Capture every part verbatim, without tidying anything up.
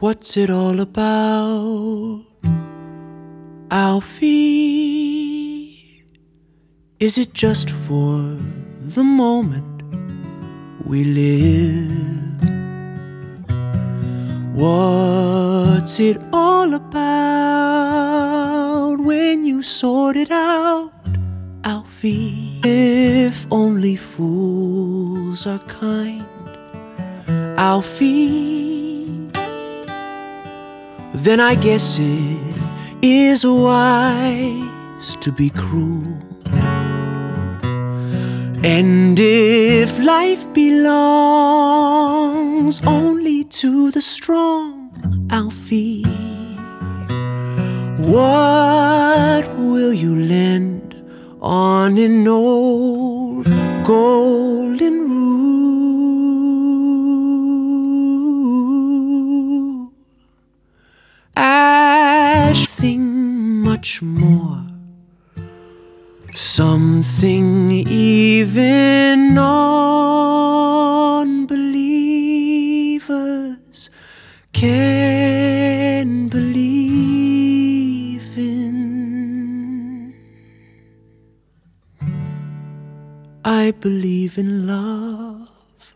What's it all about, Alfie? Is it just for the moment we live? What's it all about when you sort it out, Alfie? If only fools are kind, Alfie, then I guess it is wise to be cruel. And if life belongs only to the strong, Alfie, what will you lend on an old golden rule? As thing much more, something even non-believers can believe in. I believe in love,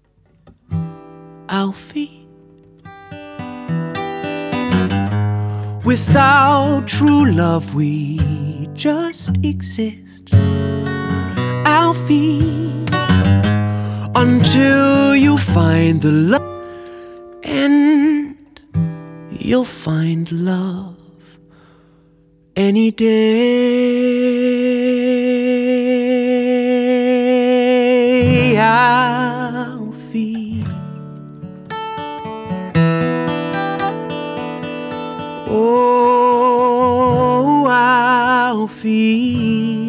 Alfie. Without true love we just exist, Alfie, until you find the love, and you'll find love any day, Alfie. Oh, Alfie.